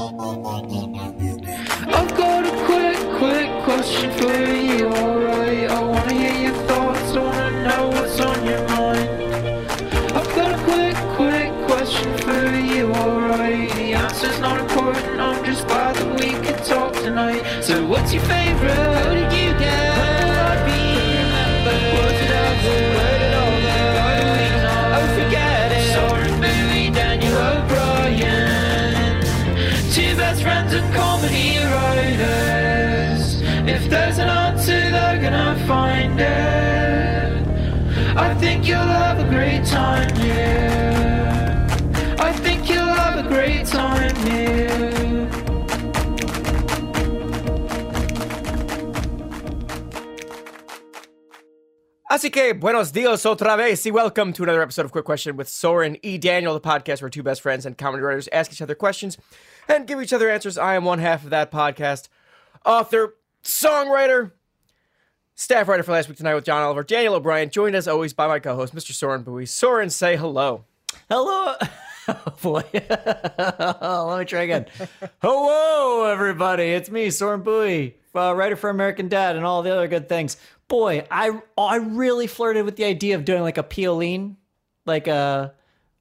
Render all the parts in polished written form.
I've got a quick question for you, alright? I wanna hear your thoughts, I wanna know what's on your mind. I've got a quick question for you, alright? The answer's not important, I'm just glad that we could talk tonight. So what's your favourite? How did you get? When will I be remembered? Was it ever? Where did all the why do we know? Oh, forget it. Soren Bowie, Daniel O'Brien, two best friends and comedy writers. If there's an answer, they're gonna find it. I think you'll have a great time here. I think you'll have a great time here. Así que buenos dias otra vez y welcome to another episode of Quick Question with Soren E. Daniel, the podcast where two best friends and comedy writers ask each other questions and give each other answers. I am one half of that podcast. Author, songwriter, staff writer for Last Week Tonight with John Oliver, Daniel O'Brien, joined as always by my co-host, Mr. Soren Bowie. Soren, say hello. Hello. Oh, boy. Let me try again. Hello, everybody. It's me, Soren Bowie, writer for American Dad and all the other good things. Boy, I really flirted with the idea of doing like a Piolín, like a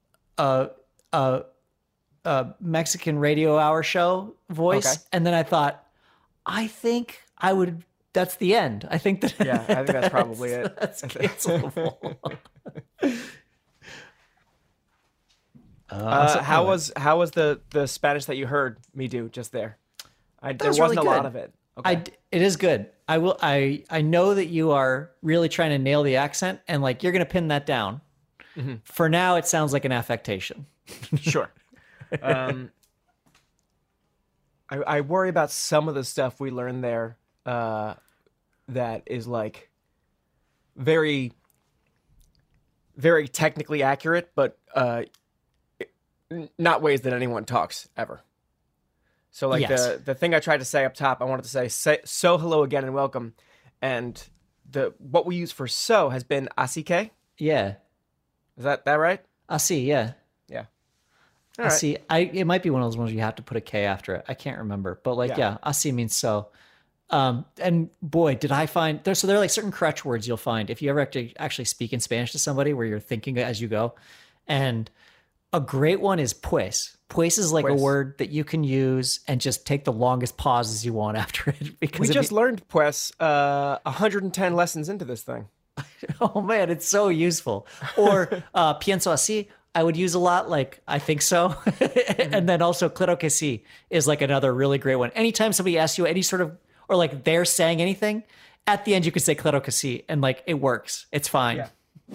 Mexican radio hour show voice. Okay. And then I thought, I think I would, that's the end. I think that. Yeah, I think that's probably it. That's cancelable. How was the Spanish that you heard me do just there? There wasn't really a lot of it. Okay. It is good. I know that you are really trying to nail the accent and like you're going to pin that down. Mm-hmm. For now, it sounds like an affectation. Sure. I worry about some of the stuff we learned there that is like very, very technically accurate, but not ways that anyone talks ever. So like yes. the thing I tried to say up top, I wanted to say so hello again and welcome. And what we use for so has been así que. Yeah. Is that right? Así, yeah. Yeah. All así. Right. It might be one of those ones you have to put a K after it. I can't remember. But like, yeah así means so. And boy, did I find there are like certain crutch words you'll find if you ever actually speak in Spanish to somebody where you're thinking as you go. And a great one is pues. Pues is like a word that you can use and just take the longest pauses you want after it. Because we just learned pues 110 lessons into this thing. Oh man, it's so useful. Or pienso así, I would use a lot like I think so. Mm-hmm. And then also claro que sí is like another really great one. Anytime somebody asks you any sort of, or like they're saying anything, at the end you can say claro que sí and like it works. It's fine. Yeah.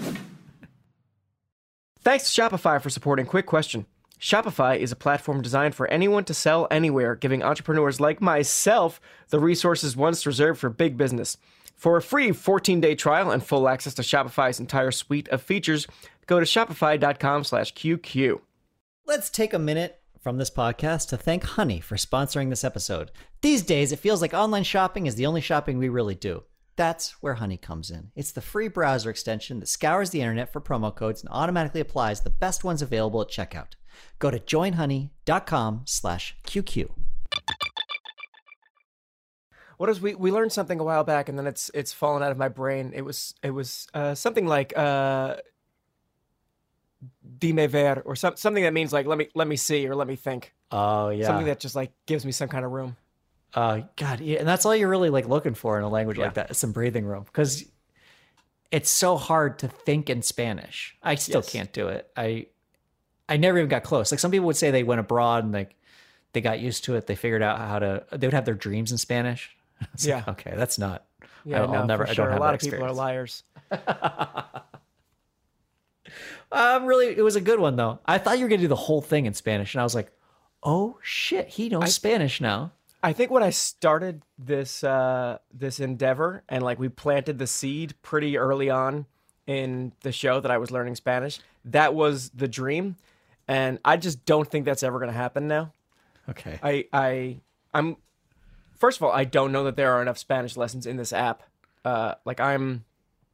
Thanks to Shopify for supporting Quick Question. Shopify is a platform designed for anyone to sell anywhere, giving entrepreneurs like myself the resources once reserved for big business. For a free 14-day trial and full access to Shopify's entire suite of features, go to shopify.com/QQ. Let's take a minute from this podcast to thank Honey for sponsoring this episode. These days, it feels like online shopping is the only shopping we really do. That's where Honey comes in. It's the free browser extension that scours the internet for promo codes and automatically applies the best ones available at checkout. Go to joinhoney.com/QQ. What is we learned something a while back and then it's fallen out of my brain. It was something like dime ver or something that means like let me see or let me think. Oh yeah. Something that just like gives me some kind of room. God, yeah, and that's all you're really like looking for in a language like that, some breathing room, because it's so hard to think in Spanish. I still can't do it. I never even got close. Like some people would say they went abroad and like they got used to it. They figured out they would have their dreams in Spanish. Yeah. Like, okay, that's not. Yeah, I'll never. For sure. I don't have a lot that of people are liars. It was a good one though. I thought you were gonna do the whole thing in Spanish, and I was like, oh shit, he knows Spanish now. I think when I started this endeavor and like we planted the seed pretty early on in the show that I was learning Spanish, that was the dream, and I just don't think that's ever going to happen now. Okay. I'm first of all, I don't know that there are enough Spanish lessons in this app. Like I'm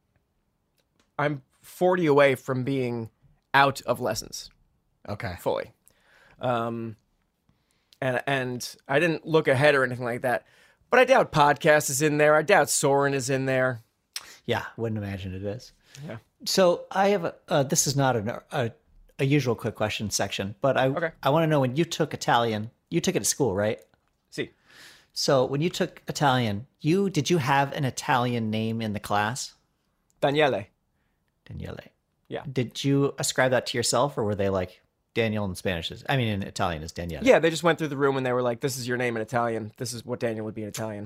40 away from being out of lessons. Okay. Fully. and I didn't look ahead or anything like that. But I doubt podcast is in there. I doubt Soren is in there. Yeah, wouldn't imagine it is. Yeah. So I have this is not a usual quick question section, but I want to know, when you took Italian, you took it at school, right? See. So when you took Italian, did you have an Italian name in the class? Daniele. Daniele. Yeah. Did you ascribe that to yourself, or were they like Daniel in Spanish in Italian is Daniele? Yeah, they just went through the room and they were like, "This is your name in Italian. This is what Daniel would be in Italian."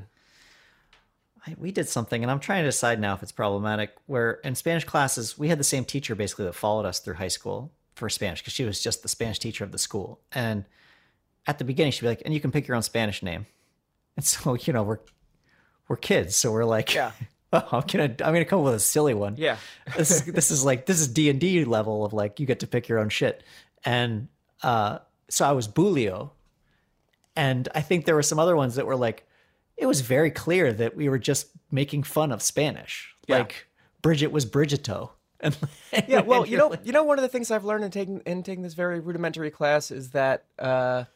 We did something, and I'm trying to decide now if it's problematic, where in Spanish classes, we had the same teacher basically that followed us through high school for Spanish, because she was just the Spanish teacher of the school. And at the beginning, she'd be like, "And you can pick your own Spanish name." And so, we're kids, so we're like, yeah. Oh, I'm gonna come up with a silly one. Yeah. this is D&D level of like, you get to pick your own shit. And so I was Bulio, and I think there were some other ones that were like, it was very clear that we were just making fun of Spanish. Yeah. Like Bridget was Brigito. And yeah, well, one of the things I've learned in taking this very rudimentary class is that a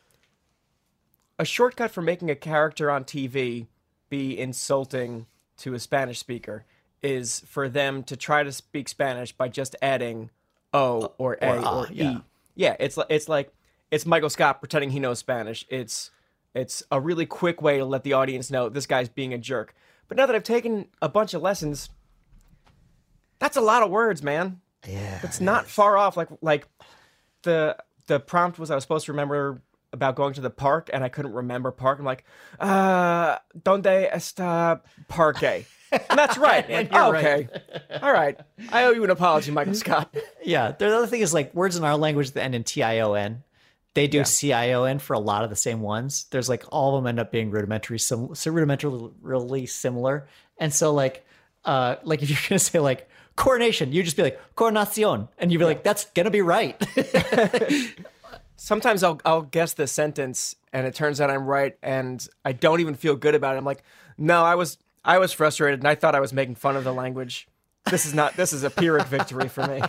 shortcut for making a character on TV be insulting to a Spanish speaker is for them to try to speak Spanish by just adding O or A or E. Yeah, it's like it's Michael Scott pretending he knows Spanish. It's a really quick way to let the audience know this guy's being a jerk. But now that I've taken a bunch of lessons, that's a lot of words, man. Yeah. It's not far off. Like the prompt was I was supposed to remember about going to the park, and I couldn't remember park. I'm like, ¿Dónde está parque? And that's right. Like, okay. Right. All right. I owe you an apology, Michael Scott. Yeah. The other thing is, like, words in our language that end in TION. They do CION for a lot of the same ones. There's like, all of them end up being rudimentarily similar. And so like if you're going to say like coronation, you just be like coronación, and you'd be like, that's going to be right. Sometimes I'll guess the sentence and it turns out I'm right, and I don't even feel good about it. I'm like, no, I was frustrated and I thought I was making fun of the language. This is a Pyrrhic victory for me.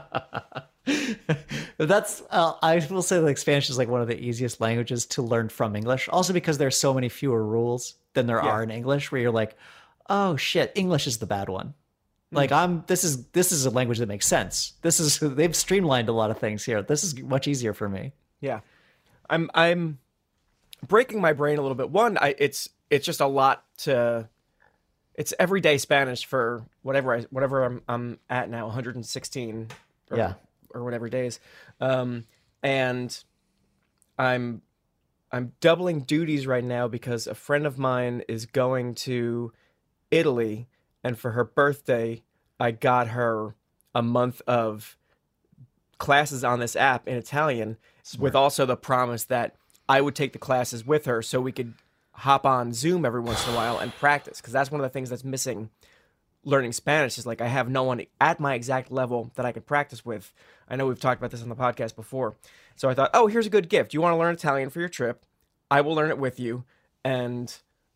That's I will say, like, Spanish is like one of the easiest languages to learn from English, also because there's so many fewer rules than there are in English, where you're like, oh shit, English is the bad one. Like, this is a language that makes sense. They've streamlined a lot of things here. This is much easier for me. Yeah. I'm breaking my brain a little bit. One, it's just a lot to. It's everyday Spanish for whatever I'm at now, 116 or whatever days, and I'm doubling duties right now because a friend of mine is going to Italy, and for her birthday, I got her a month of classes on this app in Italian. Smart. With also the promise that I would take the classes with her so we could hop on Zoom every once in a while and practice, because that's one of the things that's missing learning Spanish, is like I have no one at my exact level that I could practice with. I know we've talked about this on the podcast before. So I thought, oh, here's a good gift. You want to learn Italian for your trip? I will learn it with you. And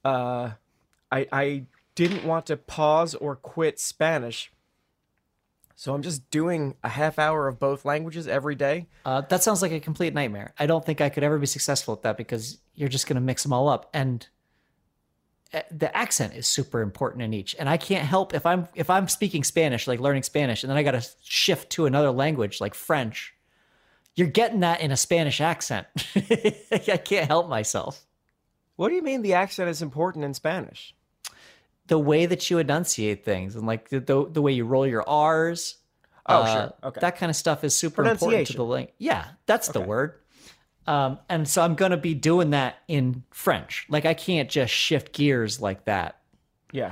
I didn't want to pause or quit Spanish, so I'm just doing a half hour of both languages every day. That sounds like a complete nightmare. I don't think I could ever be successful at that, because you're just going to mix them all up. And the accent is super important in each. And I can't help if I'm speaking Spanish, like learning Spanish, and then I got to shift to another language like French. You're getting that in a Spanish accent. I can't help myself. What do you mean the accent is important in Spanish? The way that you enunciate things, and like the way you roll your R's. Sure. Okay. That kind of stuff is super important to the language. Yeah, that's the word. And so I'm going to be doing that in French. Like, I can't just shift gears like that. Yeah.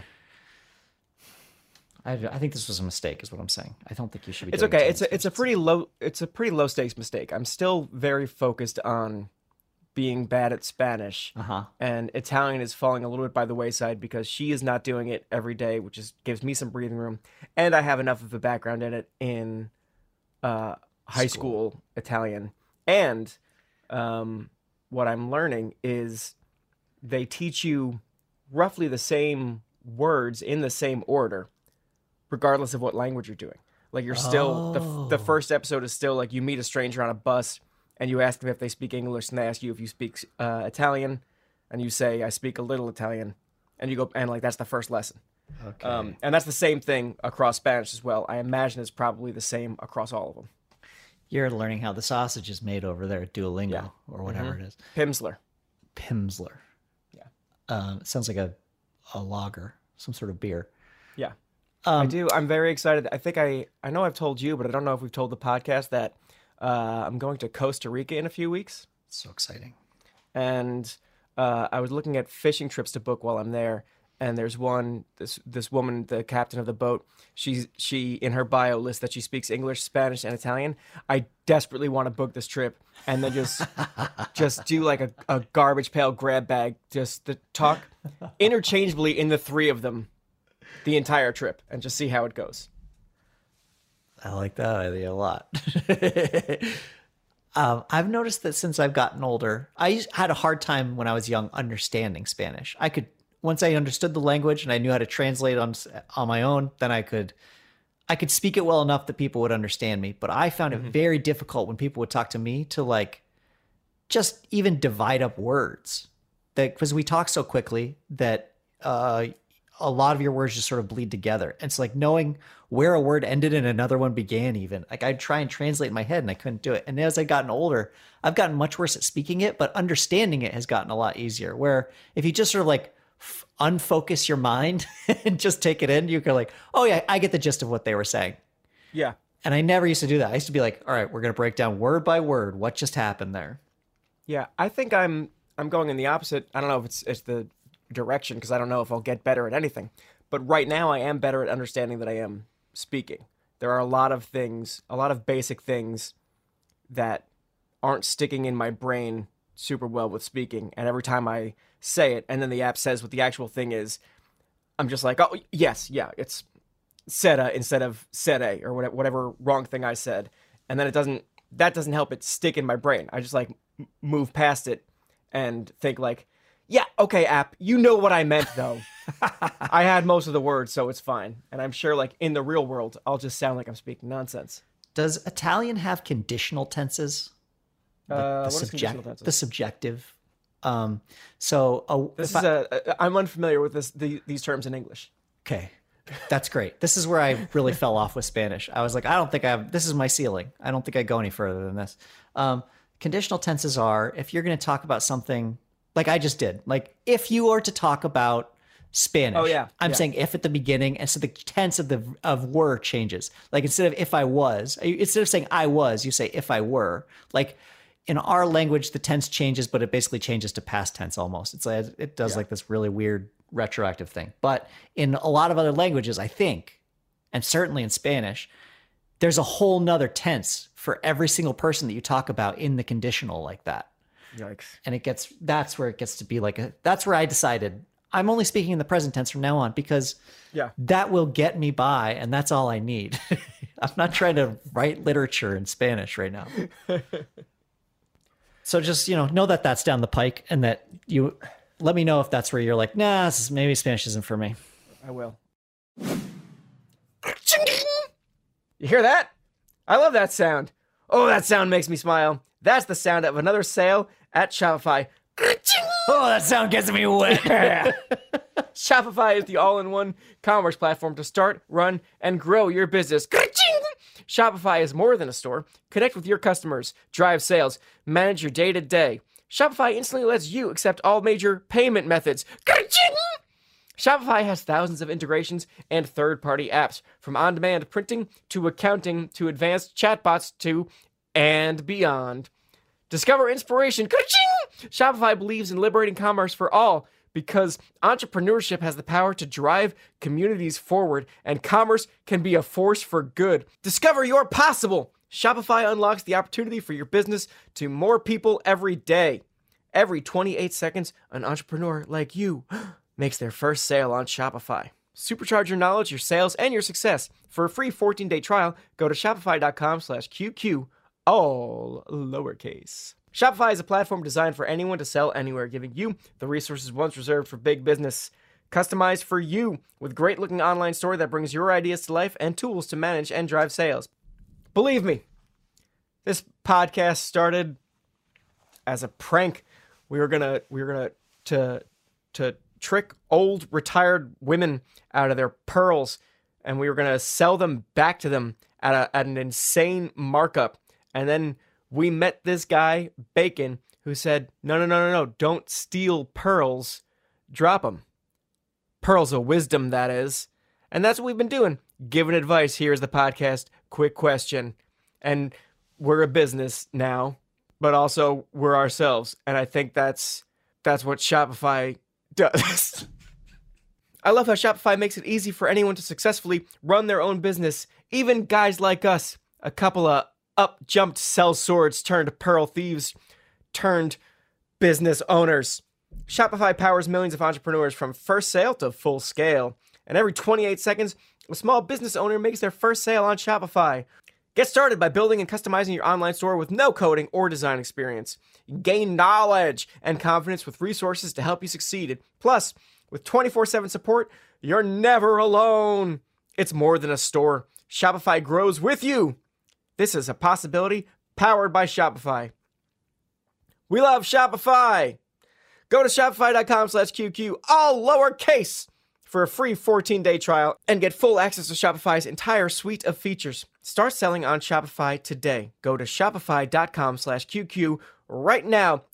I think this was a mistake, is what I'm saying. I don't think you should be. It's okay. It's a pretty low stakes mistake. I'm still very focused on being bad at Spanish, and Italian is falling a little bit by the wayside because she is not doing it every day, which gives me some breathing room, and I have enough of a background in it in high school Italian. And what I'm learning is they teach you roughly the same words in the same order, regardless of what language you're doing. Like, you're still the first episode is still like you meet a stranger on a bus and you ask them if they speak English, and they ask you if you speak Italian, and you say, I speak a little Italian, and you go, and like, that's the first lesson. Okay. And that's the same thing across Spanish as well. I imagine it's probably the same across all of them. You're learning how the sausage is made over there at Duolingo or whatever it is. Pimsleur. Pimsleur. Yeah. It sounds like a lager, some sort of beer. Yeah. I do. I'm very excited. I think I know I've told you, but I don't know if we've told the podcast that I'm going to Costa Rica in a few weeks. So exciting. And I was looking at fishing trips to book while I'm there. And there's one, this woman, the captain of the boat, she in her bio lists that she speaks English, Spanish, and Italian. I desperately want to book this trip and then just do like a garbage pail grab bag, just to talk interchangeably in the three of them the entire trip and just see how it goes. I like that idea a lot. I've noticed that since I've gotten older, I had a hard time when I was young understanding Spanish. Once I understood the language and I knew how to translate on my own, then I could speak it well enough that people would understand me. But I found it very difficult when people would talk to me to like just even divide up words, because we talk so quickly that a lot of your words just sort of bleed together. And it's like knowing where a word ended and another one began even. Like I'd try and translate in my head and I couldn't do it. And as I've gotten older, I've gotten much worse at speaking it, but understanding it has gotten a lot easier. Where if you just sort of like unfocus your mind and just take it in, you can like, oh yeah, I get the gist of what they were saying. Yeah. And I never used to do that. I used to be like, all right, we're going to break down word by word what just happened there. Yeah. I think I'm going in the opposite. I don't know if it's the direction, because I don't know if I'll get better at anything. But right now I am better at understanding than I am speaking. There are a lot of things, a lot of basic things that aren't sticking in my brain super well with speaking. And every time I say it and then the app says what the actual thing is, I'm just like, oh yes, yeah, it's "seta" instead of "sede" or whatever wrong thing I said. And then that doesn't help it stick in my brain. I just like move past it and think like, yeah, okay, app, you know what I meant though. I had most of the words, so it's fine. And I'm sure like in the real world, I'll just sound like I'm speaking nonsense. Does Italian have conditional tenses? What is conditional tenses? The subjective. I'm unfamiliar with these terms in English. Okay, that's great. This is where I really fell off with Spanish. I was like, I don't think this is my ceiling. I don't think I go any further than this. Conditional tenses are, if you're going to talk about something like I just did, like if you were to talk about Spanish, I'm saying if at the beginning, and so the tense of were changes. Like instead of if I was, instead of saying I was, you say if I were. Like in our language, the tense changes, but it basically changes to past tense almost. It's like it does like this really weird retroactive thing. But in a lot of other languages, I think, and certainly in Spanish, there's a whole nother tense for every single person that you talk about in the conditional like that. Yikes. And that's where it gets to be like that's where I decided I'm only speaking in the present tense from now on, because that will get me by, and that's all I need. I'm not trying to write literature in Spanish right now. So just, know that that's down the pike, and that you let me know if that's where you're like, nah, maybe Spanish isn't for me. I will. You hear that? I love that sound. Oh, that sound makes me smile. That's the sound of another sale at Shopify. Oh, that sound gets me wet. Shopify is the all-in-one commerce platform to start, run, and grow your business. Shopify is more than a store. Connect with your customers, drive sales, manage your day-to-day. Shopify instantly lets you accept all major payment methods. Shopify has thousands of integrations and third-party apps, from on-demand printing to accounting to advanced chatbots to and beyond. Discover inspiration. Shopify believes in liberating commerce for all, because entrepreneurship has the power to drive communities forward, and commerce can be a force for good. Discover your possible. Shopify unlocks the opportunity for your business to more people every day. Every 28 seconds, an entrepreneur like you makes their first sale on Shopify. Supercharge your knowledge, your sales, and your success. For a free 14-day trial, go to shopify.com/QQ, all lowercase. Shopify is a platform designed for anyone to sell anywhere, giving you the resources once reserved for big business. Customized for you, with great-looking online store that brings your ideas to life and tools to manage and drive sales. Believe me, this podcast started as a prank. We were gonna to trick old retired women out of their pearls, and we were gonna sell them back to them at an insane markup. And then we met this guy Bacon who said, no, don't steal pearls, drop them. Pearls of wisdom, that is. And that's what we've been doing, giving advice. Here's the podcast, Quick Question. And we're a business now, but also we're ourselves. And I think that's what Shopify does. I love how Shopify makes it easy for anyone to successfully run their own business, even guys like us, a couple of up-jumped sellswords turned pearl thieves turned business owners. Shopify powers millions of entrepreneurs from first sale to full scale. And every 28 seconds, a small business owner makes their first sale on Shopify. Get started by building and customizing your online store with no coding or design experience. Gain knowledge and confidence with resources to help you succeed. Plus, with 24/7 support, you're never alone. It's more than a store. Shopify grows with you. This is a possibility powered by Shopify. We love Shopify. Go to shopify.com/QQ, all lowercase, for a free 14-day trial and get full access to Shopify's entire suite of features. Start selling on Shopify today. Go to shopify.com/QQ right now.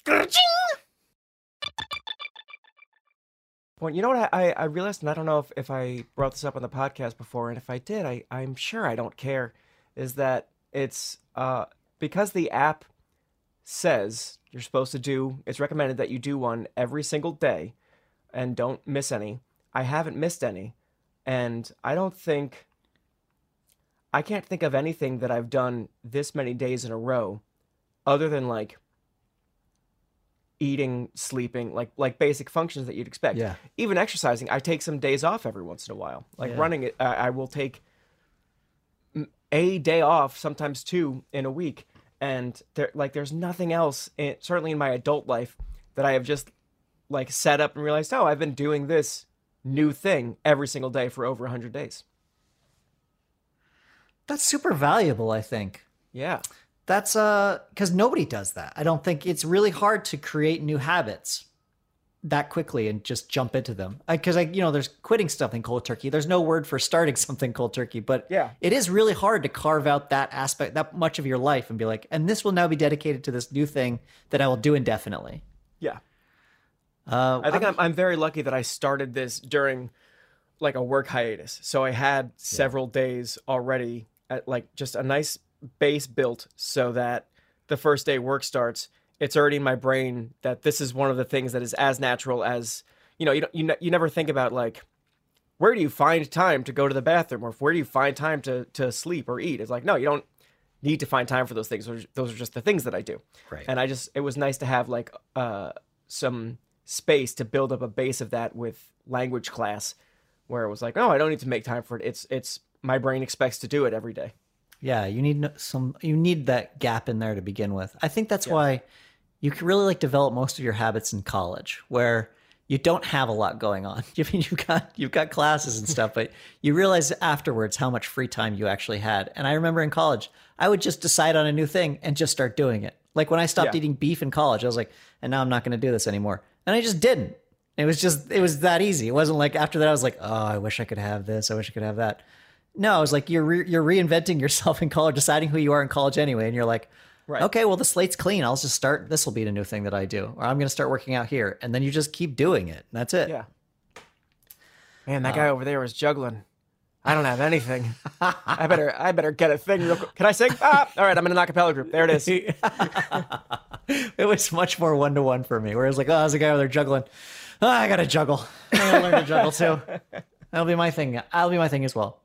Well, you know what I realized, and I don't know if I brought this up on the podcast before, and if I did, I'm sure I don't care, is that it's because the app says you're supposed to do, it's recommended that you do one every single day and don't miss any. I haven't missed any, and I can't think of anything that I've done this many days in a row other than like eating, sleeping, like basic functions that you'd expect. Yeah. Even exercising, I take some days off every once in a while. Like running it, I will take a day off, sometimes two in a week. And there's nothing else, certainly in my adult life, that I have just like set up and realized, oh, I've been doing this new thing every single day for over 100 days. That's super valuable, I think. Yeah. That's because nobody does that. I don't think it's really hard to create new habits that quickly and just jump into them. Because there's quitting something cold turkey. There's no word for starting something cold turkey, but yeah, it is really hard to carve out that aspect, that much of your life, and be like, and this will now be dedicated to this new thing that I will do indefinitely. Yeah. I think I'm very lucky that I started this during like a work hiatus. So I had several days already at like just a nice base built so that the first day work starts, it's already in my brain that this is one of the things that is as natural as, you never think about like, where do you find time to go to the bathroom, or where do you find time to sleep or eat? It's like, no, you don't need to find time for those things. Those are just the things that I do. Right. And it was nice to have like some space to build up a base of that with language class, where it was like, oh, I don't need to make time for it. It's my brain expects to do it every day. Yeah, you need that gap in there to begin with. I think that's why you can really like develop most of your habits in college, where you don't have a lot going on. I mean, you've got classes and stuff, but you realize afterwards how much free time you actually had. And I remember in college, I would just decide on a new thing and just start doing it. Like when I stopped eating beef in college, I was like, and now I'm not going to do this anymore. And I just didn't. It was that easy. It wasn't like after that I was like, oh, I wish I could have this. I wish I could have that. No, I was like, you're reinventing yourself in college, deciding who you are in college anyway. And you're like, right. Okay, well, the slate's clean. I'll just start. This will be the new thing that I do. Or I'm going to start working out here. And then you just keep doing it. And that's it. Yeah. Man, that guy over there was juggling. I don't have anything. I better get a thing real quick. Can I sing? All right, I'm in an acapella group. There it is. It was much more one-to-one for me, where it was like, oh, there's a guy over there juggling. Oh, I got to juggle. I got to learn to juggle too. That'll be my thing. That'll be my thing as well.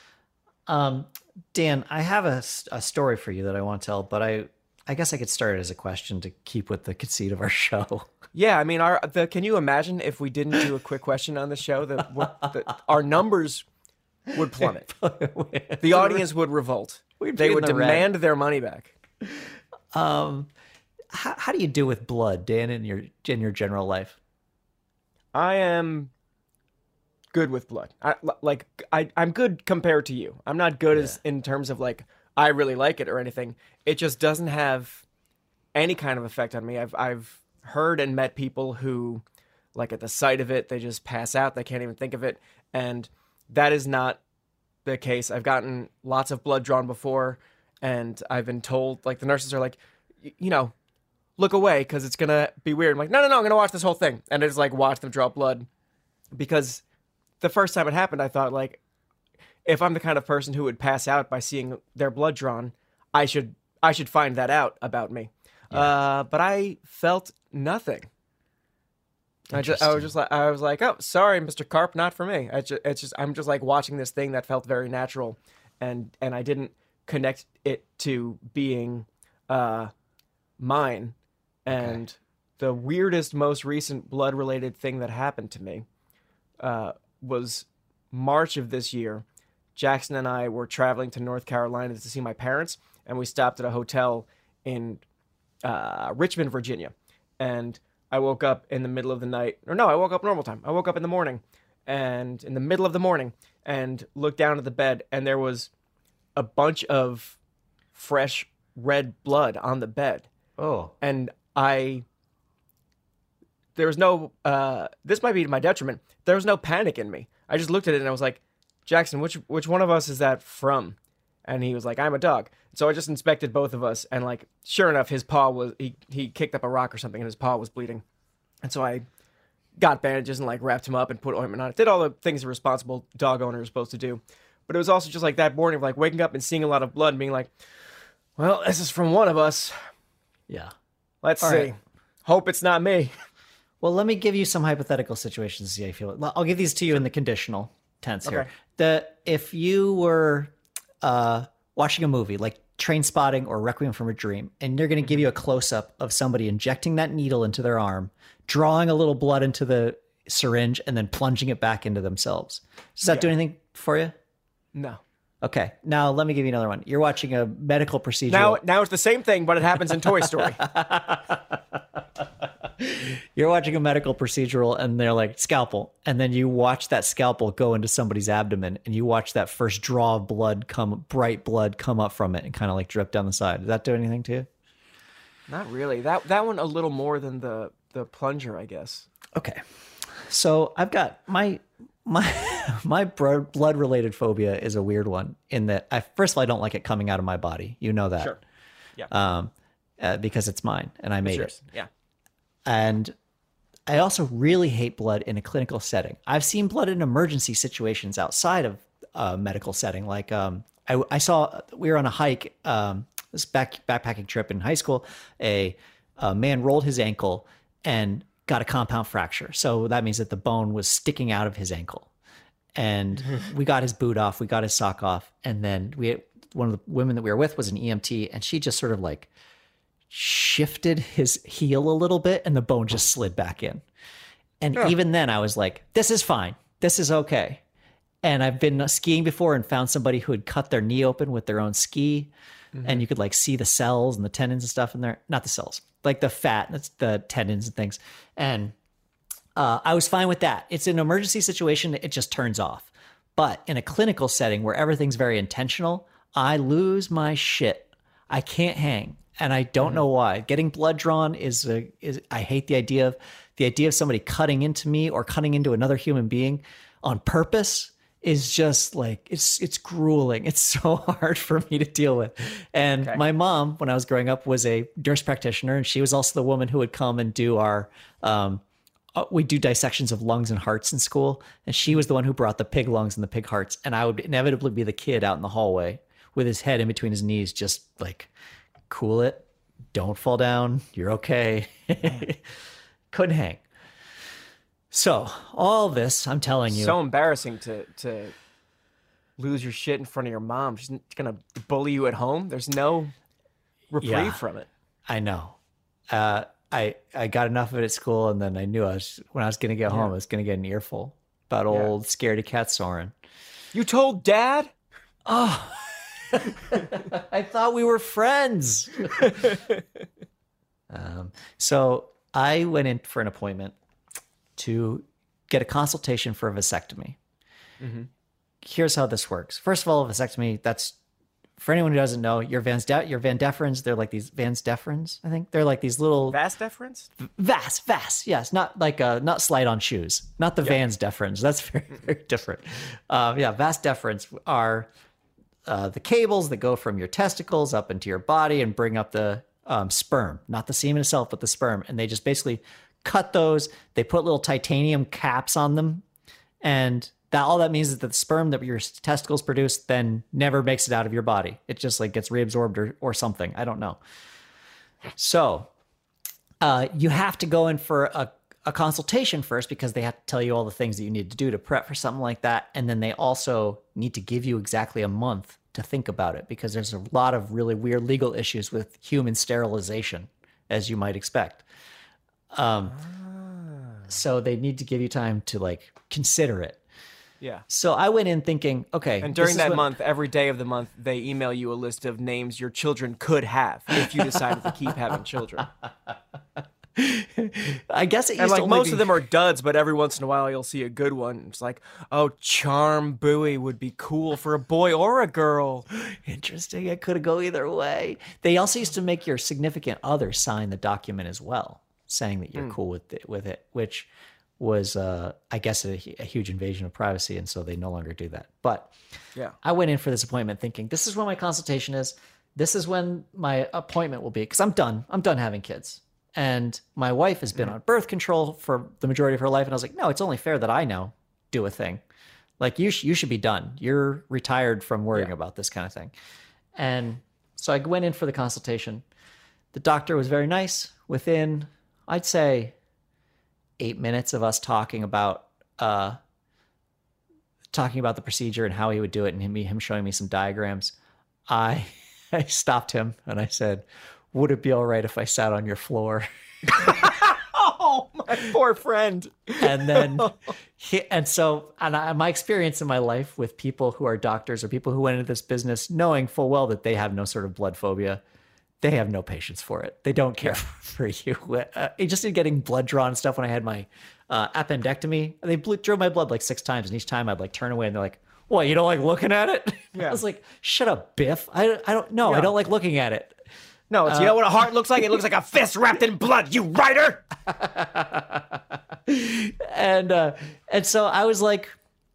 Dan, I have a story for you that I want to tell, but I guess I could start it as a question to keep with the conceit of our show. Yeah, I mean, can you imagine if we didn't do a quick question on the show, our numbers would plummet. The audience would revolt. They would demand their money back. How do you do with blood, Dan, in your general life? I am good with blood. I'm good compared to you. I'm not good as in terms of like I really like it or anything. It just doesn't have any kind of effect on me. I've heard and met people who, like, at the sight of it, they just pass out. They can't even think of it. And that is not the case. I've gotten lots of blood drawn before, and I've been told, like, the nurses are like, you know, look away because it's going to be weird. I'm like, no, I'm going to watch this whole thing. And I just, like, watch them draw blood. Because the first time it happened, I thought, like, if I'm the kind of person who would pass out by seeing their blood drawn, I should find that out about me. Yeah. But I felt nothing. I was like, oh, sorry, Mr. Carp, not for me. I'm just like watching this thing that felt very natural, and I didn't connect it to being mine. And the weirdest, most recent blood-related thing that happened to me was March of this year. Jackson and I were traveling to North Carolina to see my parents, and we stopped at a hotel in Richmond, Virginia. And I woke up in the middle of the night. Or no, I woke up normal time. I woke up in the morning, and in the middle of the morning, and looked down at the bed, and there was a bunch of fresh red blood on the bed. Oh. And there was no, this might be to my detriment, there was no panic in me. I just looked at it and I was like, Jackson, which one of us is that from? And he was like, I'm a dog. So I just inspected both of us, and, like, sure enough, his paw was, he kicked up a rock or something, and his paw was bleeding. And so I got bandages and, like, wrapped him up and put ointment on it. Did all the things a responsible dog owner is supposed to do. But it was also just like that morning of, like, waking up and seeing a lot of blood and being like, well, this is from one of us. Yeah. Let's see. Right. Hope it's not me. Well, let me give you some hypothetical situations to see how you feel. I'll give these to you in the conditional tense here. If you were watching a movie like Trainspotting or Requiem from a Dream, and they're going to give you a close-up of somebody injecting that needle into their arm, drawing a little blood into the syringe, and then plunging it back into themselves. Does that do anything for you? No. Okay. Now let me give you another one. You're watching a medical procedure. Now it's the same thing, but it happens in Toy Story. You're watching a medical procedural, and they're like, scalpel. And then you watch that scalpel go into somebody's abdomen, and you watch that first draw of blood bright blood come up from it and kind of like drip down the side. Does that do anything to you? Not really. That one a little more than the plunger, I guess. Okay. So I've got my blood related phobia is a weird one in that first of all, I don't like it coming out of my body. You know that. Sure. Yeah. Because it's mine and I made it. Yeah. And I also really hate blood in a clinical setting. I've seen blood in emergency situations outside of a medical setting. Like I saw, we were on a hike, this backpacking trip in high school. A man rolled his ankle and got a compound fracture. So that means that the bone was sticking out of his ankle. And we got his boot off, we got his sock off. And then one of the women that we were with was an EMT, and she just sort of like shifted his heel a little bit, and the bone just slid back in. And even then I was like, this is fine. This is okay. And I've been skiing before and found somebody who had cut their knee open with their own ski. And you could like see the cells and the tendons and stuff in there. Not the cells, like the fat, that's the tendons and things. And I was fine with that. It's an emergency situation. It just turns off. But in a clinical setting where everything's very intentional, I lose my shit. I can't hang. And I don't know why. Getting blood drawn is I hate the idea of somebody cutting into me or cutting into another human being on purpose is just like, it's grueling. It's so hard for me to deal with. And my mom, when I was growing up, was a nurse practitioner, and she was also the woman who would come and do our, we do dissections of lungs and hearts in school. And she was the one who brought the pig lungs and the pig hearts. And I would inevitably be the kid out in the hallway with his head in between his knees, just like, cool it. Don't fall down. You're okay. Couldn't hang. So all this, I'm telling you. So embarrassing to lose your shit in front of your mom. She's going to bully you at home. There's no reprieve from it. I know. I got enough of it at school, and then I knew when I was going to get home, I was going to get an earful about old scaredy cat Soren. You told Dad? Oh, I thought we were friends. So I went in for an appointment to get a consultation for a vasectomy. Here's how this works. First of all, a vasectomy, that's for anyone who doesn't know, your Van Deferens, they're like these Vans Deferens, I think. They're like these little Vast deference? Vast, yes, not like not slide on shoes, not the Vans Deferens. That's very, very different. Vast Deferens are the cables that go from your testicles up into your body and bring up the sperm, not the semen itself, but the sperm. And they just basically cut those. They put little titanium caps on them, and all that means is that the sperm that your testicles produce then never makes it out of your body. It just like gets reabsorbed or something. I don't know. So you have to go in for a consultation first, because they have to tell you all the things that you need to do to prep for something like that. And then they also need to give you exactly a month to think about it, because there's a lot of really weird legal issues with human sterilization, as you might expect. So they need to give you time to like consider it. Yeah. So I went in thinking, okay. And during that month, every day of the month, they email you a list of names your children could have if you decided to keep having children. I guess it used and like to most of them are duds, but every once in a while you'll see a good one. It's like, oh, Charm Buoy would be cool for a boy or a girl. Interesting. It could go either way. They also used to make your significant other sign the document as well, saying that you're cool with it, which was, I guess, a huge invasion of privacy, and so they no longer do that. But yeah, I went in for this appointment thinking, this is when my consultation is. This is when my appointment will be, because I'm done. I'm done having kids. And my wife has been on birth control for the majority of her life. And I was like, no, it's only fair that I now do a thing. Like, you should be done. You're retired from worrying about this kind of thing. And so I went in for the consultation. The doctor was very nice. Within, I'd say, 8 minutes of us talking about the procedure and how he would do it, and him showing me some diagrams, I stopped him and I said, would it be all right if I sat on your floor? Oh, my poor friend. And then, my experience in my life with people who are doctors or people who went into this business knowing full well that they have no sort of blood phobia, they have no patience for it. They don't care for you. Just in getting blood drawn and stuff when I had my appendectomy, they drew my blood like 6 times, and each time I'd like turn away and they're like, what, you don't like looking at it? Yeah. I was like, shut up, Biff. I don't know. Yeah. I don't like looking at it. No, it's, you know what a heart looks like? It looks like a fist wrapped in blood, you writer! And so I was like,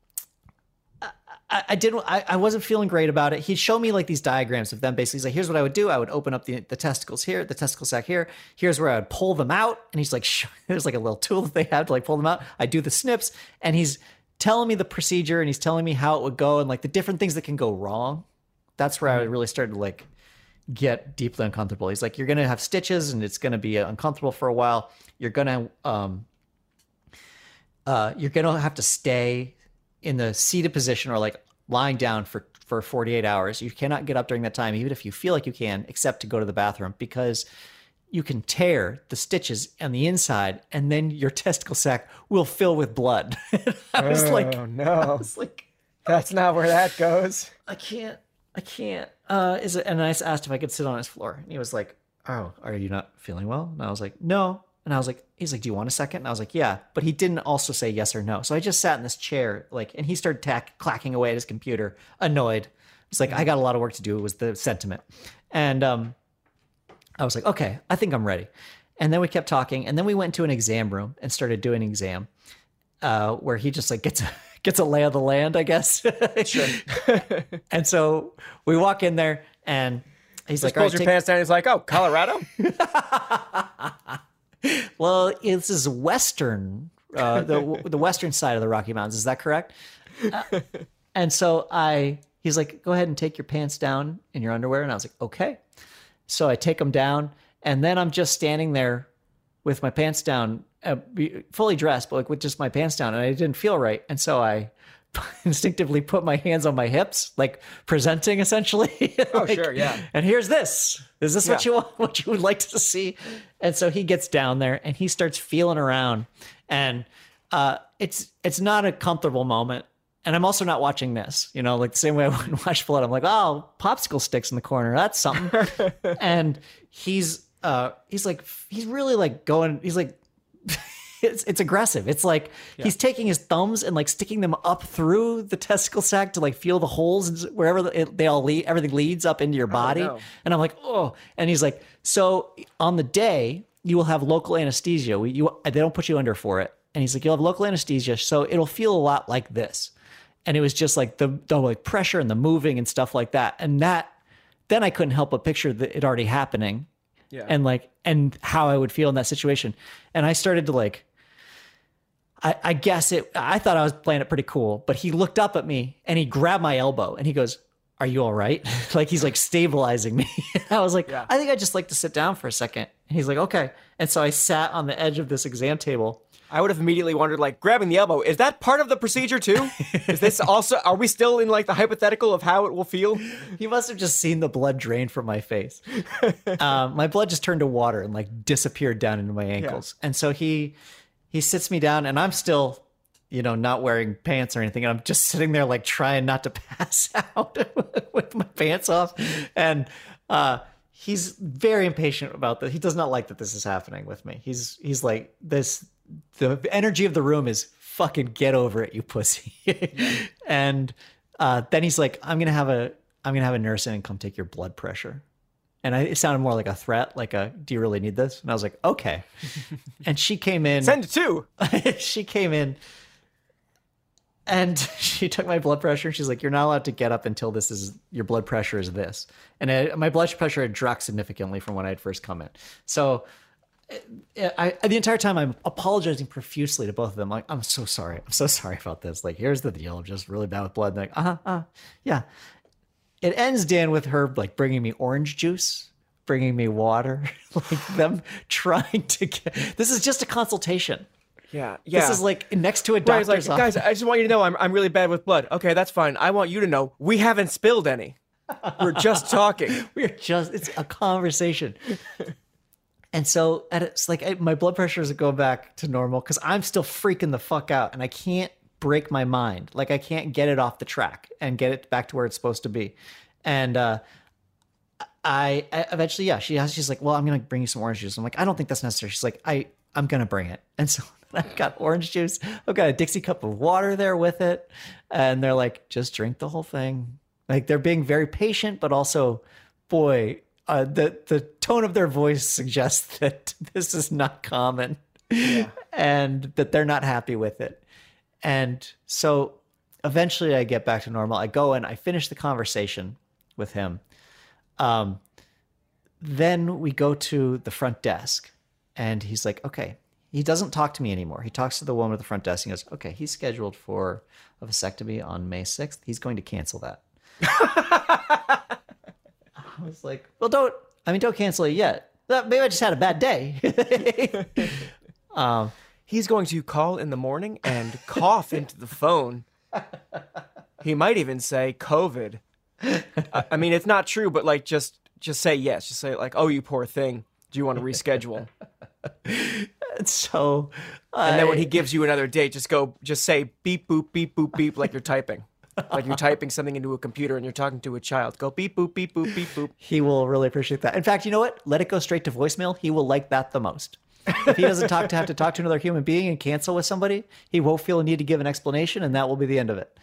I wasn't feeling great about it. He'd show me like these diagrams of them. Basically, he's like, here's what I would do. I would open up the testicles here, the testicle sac here. Here's where I would pull them out. And he's like, there's like a little tool that they have to like pull them out. I do the snips, and he's telling me the procedure, and he's telling me how it would go and like the different things that can go wrong. That's where I really started to like get deeply uncomfortable. He's like, you're going to have stitches and it's going to be uncomfortable for a while. You're going to have to stay in the seated position or like lying down for 48 hours. You cannot get up during that time, even if you feel like you can, except to go to the bathroom, because you can tear the stitches on the inside and then your testicle sac will fill with blood. I was like, that's not where that goes. I can't. Is it? And I asked if I could sit on his floor, and he was like, oh, are you not feeling well? And I was like, no. And I was like, he's like, do you want a second? And I was like, yeah. But he didn't also say yes or no. So I just sat in this chair, like, and he started clacking away at his computer, annoyed. It's like, I got a lot of work to do, was the sentiment. And I was like, okay, I think I'm ready. And then we kept talking, and then we went to an exam room and started doing an exam where he just like gets a lay of the land, I guess. Sure. And so we walk in there, and he's like, pulls your pants down. He's like, oh, Colorado? Well, this is western, the western side of the Rocky Mountains. Is that correct? And so he's like, go ahead and take your pants down in your underwear. And I was like, okay. So I take them down, and then I'm just standing there with my pants down, fully dressed, but like with just my pants down, and I didn't feel right. And so I instinctively put my hands on my hips, like presenting essentially. Oh, sure, yeah. And here's this. Is this what you want? What you would like to see? And so he gets down there and he starts feeling around, and it's not a comfortable moment. And I'm also not watching this, like the same way I wouldn't watch blood. I'm like, oh, popsicle sticks in the corner. That's something. And he's really like going. He's like. it's aggressive. It's like he's taking his thumbs and like sticking them up through the testicle sac to like feel the holes wherever they all lead. Everything leads up into your body. no. And I'm like, oh. And he's like, so on the day you will have local anesthesia. They don't put you under for it. And he's like, you'll have local anesthesia, so it'll feel a lot like this. And it was just like the like pressure and the moving and stuff like that. And then I couldn't help but picture it already happening. Yeah. And how I would feel in that situation. And I started to like, I guess I thought I was playing it pretty cool, but he looked up at me and he grabbed my elbow and he goes, are you all right? Like he's like stabilizing me. I was like, I think I'd just like to sit down for a second. And he's like, okay. And so I sat on the edge of this exam table. I would have immediately wondered, like, grabbing the elbow, is that part of the procedure too? Is this also, are we still in like the hypothetical of how it will feel? He must have just seen the blood drain from my face. My blood just turned to water and like disappeared down into my ankles. Yeah. And so he sits me down and I'm still, not wearing pants or anything. And I'm just sitting there like trying not to pass out with my pants off. And he's very impatient about this. He does not like that this is happening with me. He's like this. The energy of the room is fucking get over it, you pussy. And then he's like, I'm gonna have a nurse in and come take your blood pressure. And it sounded more like a threat, like do you really need this? And I was like, okay. And she came in. Send it too. She came in and she took my blood pressure and she's like, you're not allowed to get up until your blood pressure is this. And my blood pressure had dropped significantly from when I had first come in. So the entire time I'm apologizing profusely to both of them. Like, I'm so sorry. I'm so sorry about this. Like, here's the deal. I'm just really bad with blood. And like, yeah. It ends, Dan, with her like bringing me orange juice, bringing me water, like them trying to get, this is just a consultation. Yeah. This is like next to a doctor's office. Guys, I just want you to know I'm really bad with blood. Okay, that's fine. I want you to know we haven't spilled any. We're just talking. It's a conversation. And so it's like my blood pressure is going back to normal because I'm still freaking the fuck out and I can't break my mind. Like I can't get it off the track and get it back to where it's supposed to be. And I eventually, she's like, well, I'm going to bring you some orange juice. I'm like, I don't think that's necessary. She's like, I'm going to bring it. And so I've got orange juice. I've got a Dixie cup of water there with it. And they're like, just drink the whole thing. Like they're being very patient, but also, boy, the tone of their voice suggests that this is not common and that they're not happy with it. And so eventually I get back to normal. I go and I finish the conversation with him. Then we go to the front desk and he's like, okay, he doesn't talk to me anymore. He talks to the woman at the front desk. And he goes, okay, he's scheduled for a vasectomy on May 6th. He's going to cancel that. I was like, well, don't cancel it yet. Maybe I just had a bad day. He's going to call in the morning and cough into the phone. He might even say COVID. I mean, it's not true, but like, just say yes. Just say like, oh, you poor thing. Do you want to reschedule? So, and then when he gives you another date, just say beep, boop, beep, boop, beep, like you're typing. Like you're typing something into a computer and you're talking to a child. Go beep, boop, beep, boop, beep, boop. He will really appreciate that. In fact, you know what? Let it go straight to voicemail. He will like that the most. If he doesn't have to talk to another human being and cancel with somebody, he won't feel a need to give an explanation, and that will be the end of it.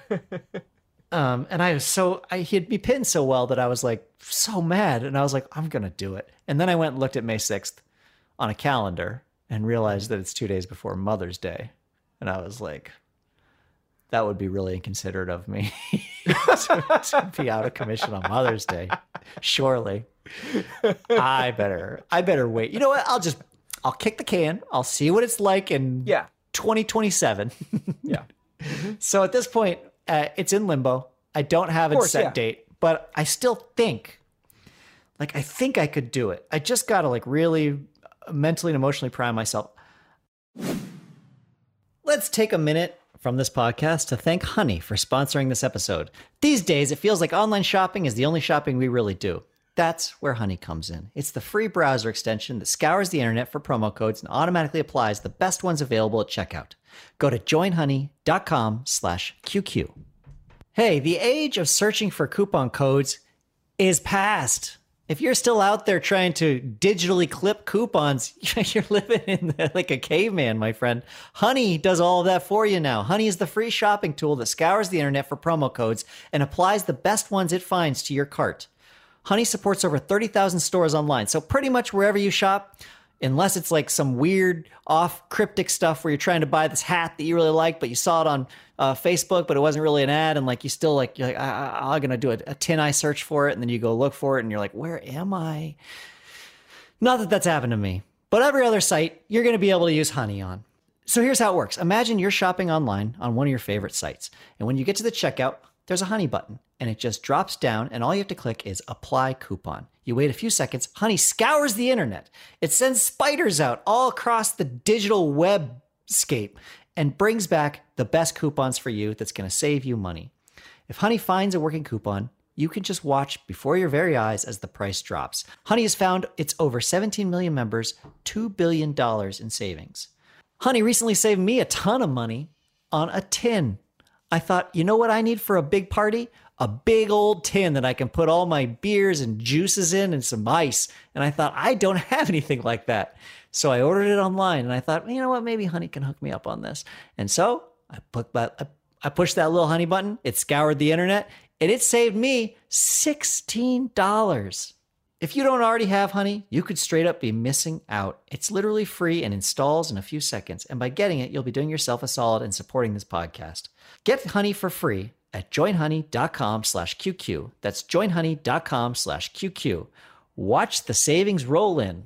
And he had me pinned so well that I was like so mad, and I was like, I'm gonna do it. And then I went and looked at May 6th on a calendar and realized that it's 2 days before Mother's Day, and I was like, that would be really inconsiderate of me to be out of commission on Mother's Day. Surely, I better wait. You know what? I'll kick the can. I'll see what it's like in 2027. Yeah. So at this point, it's in limbo. I don't have a set date, but I still think, I think I could do it. I just got to really mentally and emotionally prime myself. Let's take a minute from this podcast to thank Honey for sponsoring this episode. These days, it feels like online shopping is the only shopping we really do. That's where Honey comes in. It's the free browser extension that scours the internet for promo codes and automatically applies the best ones available at checkout. Go to joinhoney.com/QQ. Hey, the age of searching for coupon codes is past. If you're still out there trying to digitally clip coupons, you're living in like a caveman, my friend. Honey does all of that for you now. Honey is the free shopping tool that scours the internet for promo codes and applies the best ones it finds to your cart. Honey supports over 30,000 stores online, so pretty much wherever you shop, unless it's like some weird off cryptic stuff where you're trying to buy this hat that you really like, but you saw it on Facebook, but it wasn't really an ad. And like, you're like, I'm going to do a tin eye search for it. And then you go look for it and you're like, where am I? Not that that's happened to me, but every other site you're going to be able to use Honey on. So here's how it works. Imagine you're shopping online on one of your favorite sites. And when you get to the checkout, there's a Honey button and it just drops down and all you have to click is apply coupon. You wait a few seconds. Honey scours the internet. It sends spiders out all across the digital webscape and brings back the best coupons for you that's going to save you money. If Honey finds a working coupon, you can just watch before your very eyes as the price drops. Honey has found its over 17 million members $2 billion in savings. Honey recently saved me a ton of money on a tin. I thought, you know what I need for a big party? A big old tin that I can put all my beers and juices in and some ice. And I thought, I don't have anything like that. So I ordered it online and I thought, you know what, maybe Honey can hook me up on this. And so I pushed that little Honey button. It scoured the internet and it saved me $16. If you don't already have Honey, you could straight up be missing out. It's literally free and installs in a few seconds. And by getting it, you'll be doing yourself a solid and supporting this podcast. Get Honey for free at joinhoney.com/QQ. That's joinhoney.com/QQ. Watch the savings roll in.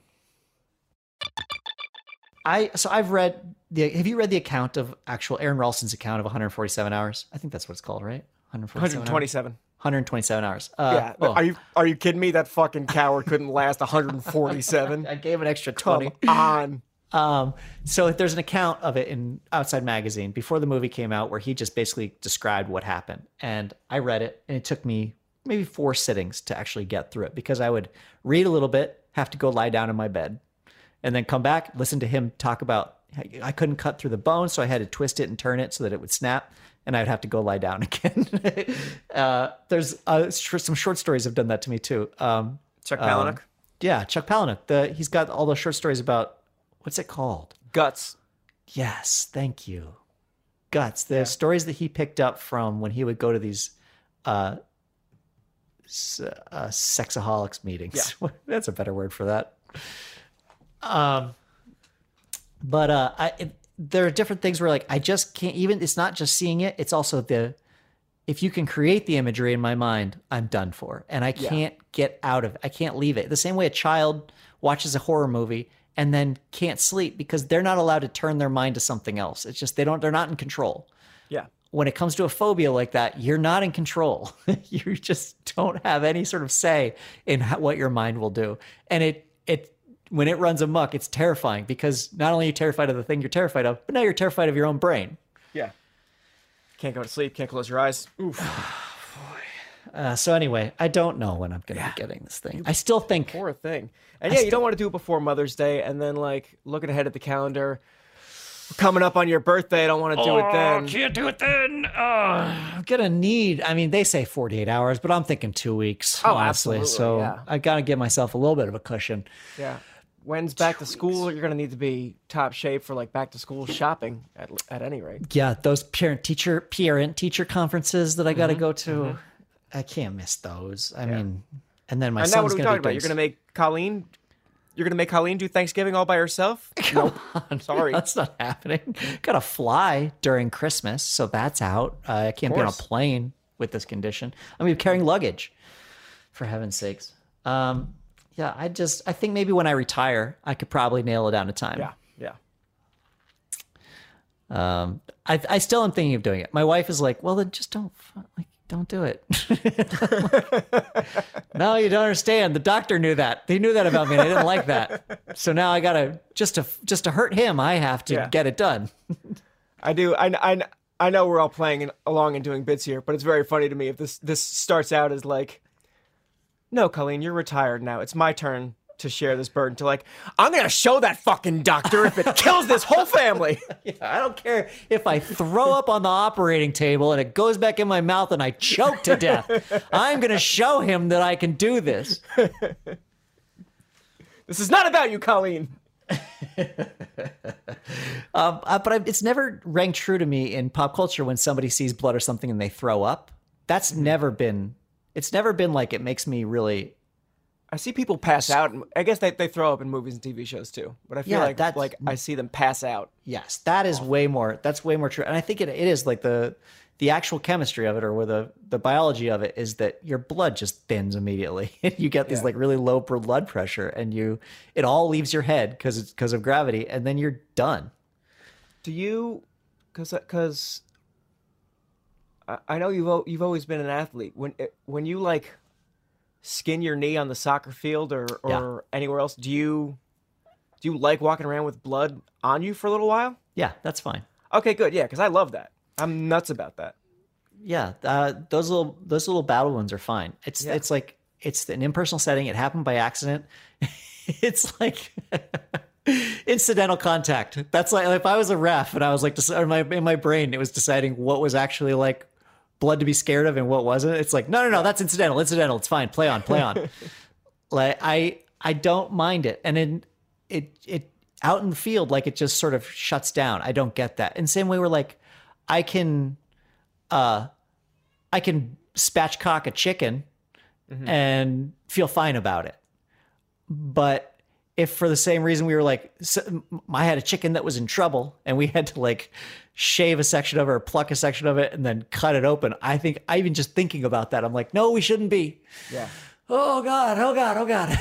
Have you read the account of actual Aaron Ralston's account of 147 hours? I think that's what it's called, right? 127. 127 hours. Yeah. Are you kidding me? That fucking coward couldn't last 147. I gave an extra 20. Come on. So there's an account of it in Outside Magazine before the movie came out where he just basically described what happened. And I read it and it took me maybe 4 sittings to actually get through it because I would read a little bit, have to go lie down in my bed, and then come back, listen to him talk about, I couldn't cut through the bone, so I had to twist it and turn it so that it would snap, and I'd have to go lie down again. There's some short stories have done that to me too. Chuck Palahniuk? Yeah, Chuck Palahniuk. He's got all those short stories about, what's it called? Guts. Yes, thank you. Guts. The stories that he picked up from when he would go to these sexaholics meetings. Yeah. That's a better word for that. There are different things where like I just can't even. It's not just seeing it; it's also if you can create the imagery in my mind, I'm done for, and I can't get out of it. I can't leave it. The same way a child watches a horror movie and then can't sleep because they're not allowed to turn their mind to something else. It's just they're not in control. Yeah. When it comes to a phobia like that, you're not in control. You just don't have any sort of say in what your mind will do, and when it runs amok, it's terrifying because not only are you terrified of the thing you're terrified of, but now you're terrified of your own brain. Yeah. Can't go to sleep. Can't close your eyes. Oof. So anyway, I don't know when I'm going to be getting this thing. I still think... Poor thing. And you don't want to do it before Mother's Day and then like looking ahead at the calendar. Coming up on your birthday, I don't want to do it then. Can't do it then. I'm going to need... I mean, they say 48 hours, but I'm thinking 2 weeks, honestly. Absolutely, so I got to give myself a little bit of a cushion. Yeah. When's back to school? You're going to need to be top shape for like back to school shopping at any rate. Yeah, those parent teacher conferences that I got to go to, I can't miss those. I mean, and then my son's going to be talking about. You're going to make Colleen. You're going to make Colleen do Thanksgiving all by herself? Nope. Sorry, that's not happening. Got to fly during Christmas, so that's out. I can't be on a plane with this condition. I'm going to be carrying luggage. For heaven's sakes. Yeah, I think maybe when I retire, I could probably nail it down to time. Yeah. I still am thinking of doing it. My wife is like, well, then just don't do it. No, you don't understand. The doctor knew that. They knew that about me. And I didn't like that. So now I gotta just to hurt him. I have to get it done. I do. I know we're all playing along and doing bits here, but it's very funny to me if this starts out as like, no, Colleen, you're retired now. It's my turn. to share this burden, to like, I'm gonna show that fucking doctor if it kills this whole family. Yeah, I don't care if I throw up on the operating table and it goes back in my mouth and I choke to death. I'm gonna show him that I can do this. This is not about you, Colleen. But it's never rang true to me in pop culture when somebody sees blood or something and they throw up. That's never been. It's never been like it makes me really. I see people pass out. I guess they throw up in movies and TV shows too. But I feel like I see them pass out. Yes, that is way more. That's way more true. And I think it is like the actual chemistry of it, or where the biology of it is that your blood just thins immediately. You get these like really low blood pressure, and it all leaves your head because of gravity, and then you're done. Do you? Because I know you've always been an athlete. When you like skin your knee on the soccer field or anywhere else, do you like walking around with blood on you for a little while? Yeah, that's fine. Okay, good. Yeah, because I love that. I'm nuts about that. Yeah, those little battle wounds are fine. It's like it's an impersonal setting. It happened by accident. It's like incidental contact. That's like if I was a ref and I was like, in my brain, it was deciding what was actually like blood to be scared of and what wasn't. It's like no, that's incidental. It's fine. Play on. Like I don't mind it, and it out in the field, like it just sort of shuts down. I don't get that. In the same way where like I can spatchcock a chicken and feel fine about it. But if for the same reason we were like, I had a chicken that was in trouble and we had to like shave a section of it or pluck a section of it and then cut it open, I think even just thinking about that, I'm like, no, we shouldn't be. Yeah. Oh God.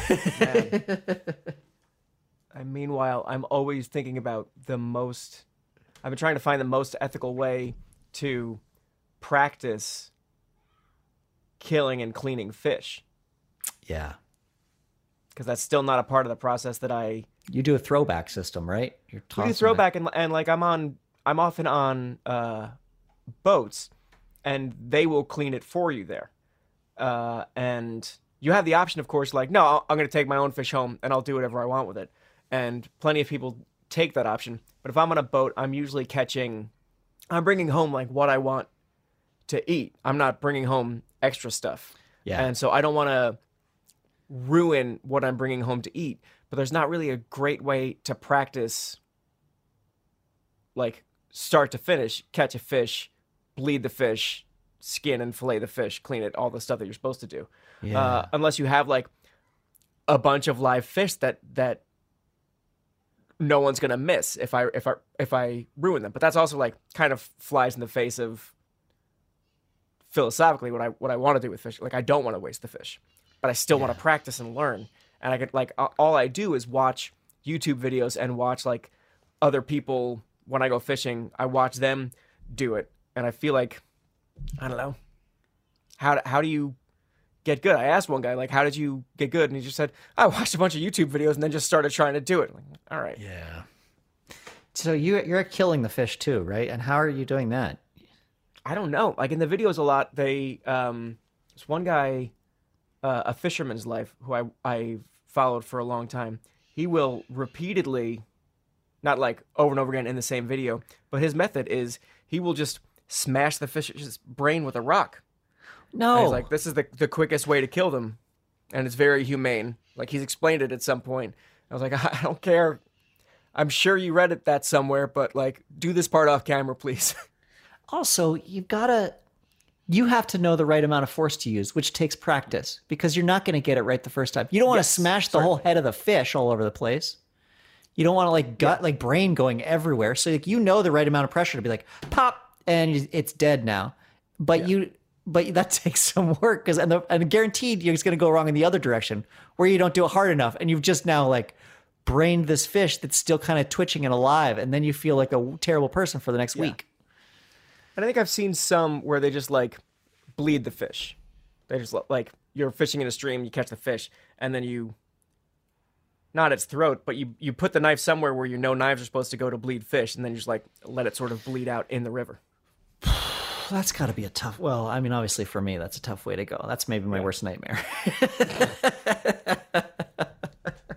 Meanwhile, I'm always thinking about I've been trying to find the most ethical way to practice killing and cleaning fish. Yeah. Because that's still not a part of the process that You do a throwback system, right? We do throwback, and like I'm often on boats, and they will clean it for you there. And you have the option, of course, like, no, I'm going to take my own fish home, and I'll do whatever I want with it. And plenty of people take that option. But if I'm on a boat, I'm bringing home like what I want to eat. I'm not bringing home extra stuff. Yeah. And so I don't want to ruin what I'm bringing home to eat. But there's not really a great way to practice, like start to finish, catch a fish, bleed the fish, skin and fillet the fish, clean it, all the stuff that you're supposed to do. Yeah. Unless you have like a bunch of live fish that no one's gonna miss if I ruin them. But that's also like kind of flies in the face of philosophically what I want to do with fish. Like I don't want to waste the fish, but I still want to practice and learn. And I could like all I do is watch YouTube videos and watch like other people when I go fishing. I watch them do it, and I feel like I don't know how do you get good? I asked one guy, like, how did you get good? And he just said, I watched a bunch of YouTube videos and then just started trying to do it. I'm like, all right. Yeah. So you're killing the fish too, right? And how are you doing that? I don't know. Like in the videos a lot, there's one guy, A Fisherman's Life, who I followed for a long time. He will repeatedly, not like over and over again in the same video, but his method is he will just smash the fish's brain with a rock. No. And he's like, this is the quickest way to kill them. And it's very humane. Like, he's explained it at some point. I was like, I don't care. I'm sure you read that somewhere, but, like, do this part off camera, please. Also, you have to know the right amount of force to use, which takes practice, because you're not going to get it right the first time. You don't want to smash the whole head of the fish all over the place. You don't want to, like, brain going everywhere. So, like, you know the right amount of pressure to be like, pop, and it's dead now. But But that takes some work, and guaranteed it's going to go wrong in the other direction where you don't do it hard enough, and you've just now like brained this fish that's still kind of twitching and alive, and then you feel like a terrible person for the next week. And I think I've seen some where they just like bleed the fish. They just like you're fishing in a stream, you catch the fish, and then you not its throat, but you put the knife somewhere where you know knives are supposed to go to bleed fish, and then you just like let it sort of bleed out in the river. That's got to be a tough. Well, I mean, obviously for me, that's a tough way to go. That's maybe my worst nightmare.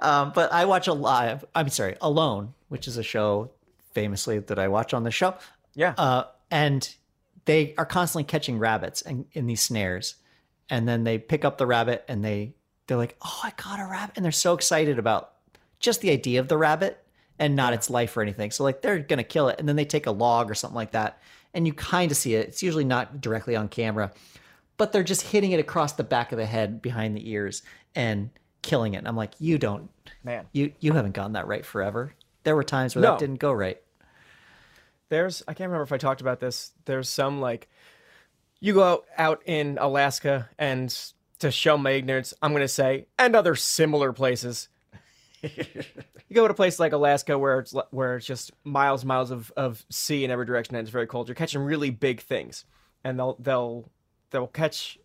But I watch Alone, which is a show famously that I watch on the show. Yeah. And they are constantly catching rabbits in these snares. And then they pick up the rabbit and they're like, oh, I caught a rabbit. And they're so excited about just the idea of the rabbit and not its life or anything. So like they're going to kill it. And then they take a log or something like that. And you kind of see it. It's usually not directly on camera, but they're just hitting it across the back of the head behind the ears and killing it. And I'm like, you haven't gotten that right forever. There were times where that didn't go right. I can't remember if I talked about this. There's some like, you go out in Alaska and to show my ignorance, I'm going to say, and other similar places. You go to a place like Alaska where it's just miles of sea in every direction and it's very cold. You're catching really big things, and they'll catch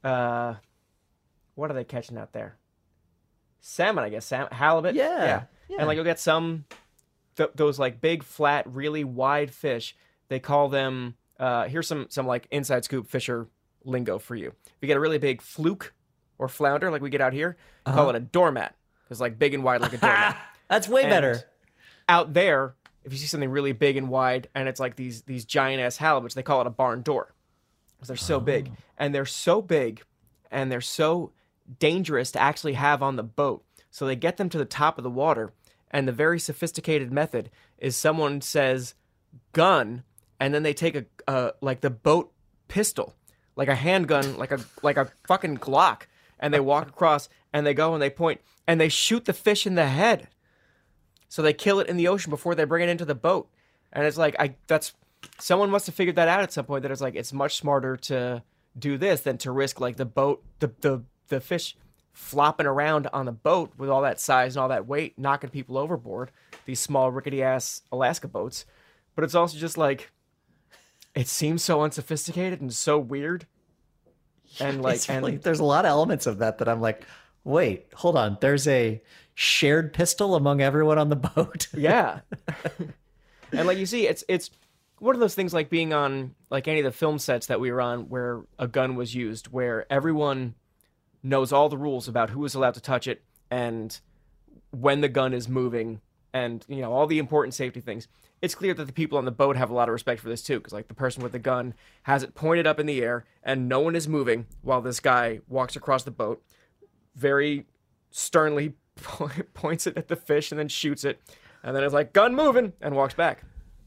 what are they catching out there? Salmon, I guess. Halibut. Yeah. And like you'll get some those like big flat, really wide fish. They call them. Here's some like inside scoop fisher lingo for you. If you get a really big fluke or flounder like we get out here, call it a doormat. It's like big and wide like a doormat. That's way better. Out there, if you see something really big and wide and it's like these giant ass halibuts, they call it a barn door. Because they're so big. And they're so big and they're so dangerous to actually have on the boat. So they get them to the top of the water, and the very sophisticated method is someone says gun, and then they take a like the boat pistol, like a handgun, like a fucking Glock, and they walk across and they go and they point and they shoot the fish in the head. So they kill it in the ocean before they bring it into the boat. And it's like someone must have figured that out at some point, that it's like it's much smarter to do this than to risk like the boat the fish flopping around on the boat with all that size and all that weight, knocking people overboard, these small rickety ass Alaska boats. But it's also just like, it seems so unsophisticated and so weird. And like, there's a lot of elements of that I'm like, wait, hold on. There's a shared pistol among everyone on the boat. Yeah. And like you see, it's one of those things like being on like any of the film sets that we were on where a gun was used, where everyone knows all the rules about who is allowed to touch it and when the gun is moving and, you know, all the important safety things. It's clear that the people on the boat have a lot of respect for this too, because like the person with the gun has it pointed up in the air and no one is moving while this guy walks across the boat, very sternly points it at the fish and then shoots it, and then it's like gun moving and walks back.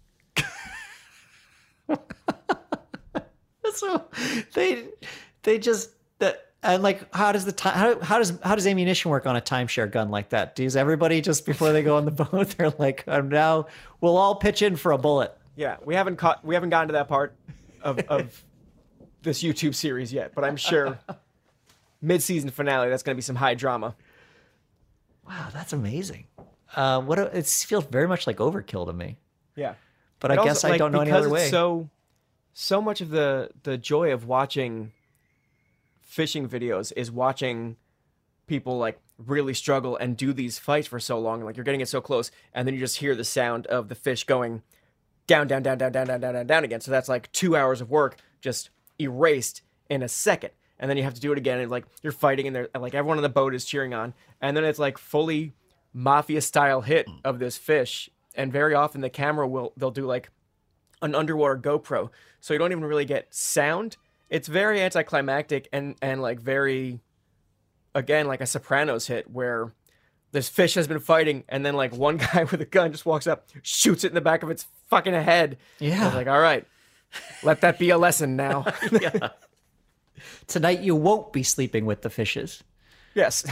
So they just that. And like, how does ammunition work on a timeshare gun like that? Does everybody just before they go on the boat, they're like, now we'll all pitch in for a bullet? Yeah, we haven't gotten to that part of this YouTube series yet, but I'm sure mid-season finale that's going to be some high drama. Wow, that's amazing. It feels very much like overkill to me. Yeah, but I guess I don't know any other way. So much of the joy of watching fishing videos is watching people like really struggle and do these fights for so long. Like you're getting it so close, and then you just hear the sound of the fish going down, down, down, down, down, down, down, down, down again. So that's like 2 hours of work just erased in a second. And then you have to do it again, and like you're fighting, and like everyone on the boat is cheering on, and then it's like fully mafia style hit of this fish. And very often the camera they'll do like an underwater GoPro, so you don't even really get sound. It's very anticlimactic and like very, again, like a Sopranos hit where this fish has been fighting and then like one guy with a gun just walks up, shoots it in the back of its fucking head. Yeah. I was like, all right, let that be a lesson now. Yeah. Tonight you won't be sleeping with the fishes. Yes.